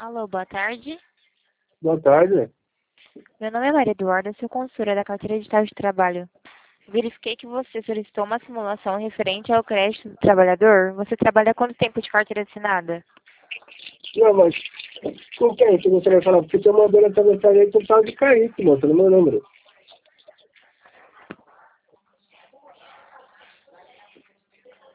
Alô, boa tarde. Boa tarde. Meu nome é Maria Eduarda, sou consultora da carteira digital de trabalho. Verifiquei que você solicitou uma simulação referente ao crédito do trabalhador. Você trabalha há quanto tempo de carteira assinada? Não, mas com quem você gostaria de falar? Porque tem uma dona que eu gostaria de tal de Kaique, moça, no meu número.